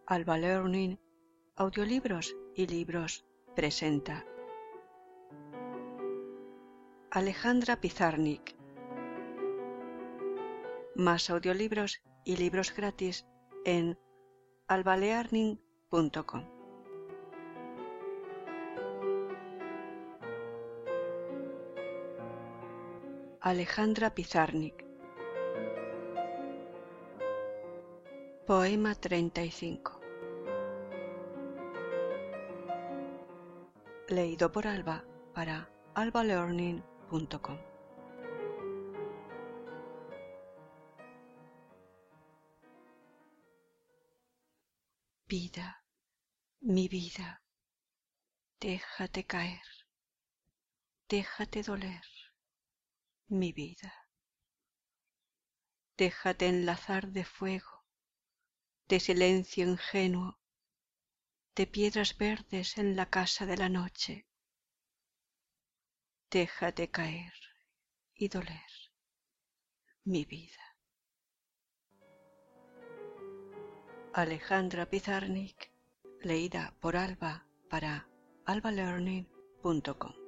Alba Learning, Audiolibros y Libros presenta Alejandra Pizarnik. Más audiolibros y libros gratis en albalearning.com. Alejandra Pizarnik. Poema 35. Leído por Alba para albalearning.com. Vida, mi vida, déjate caer, déjate doler, mi vida. Déjate enlazar de fuego, de silencio ingenuo, de piedras verdes en la casa de la noche. Déjate caer y doler, mi vida. Alejandra Pizarnik, leída por Alba para albalearning.com.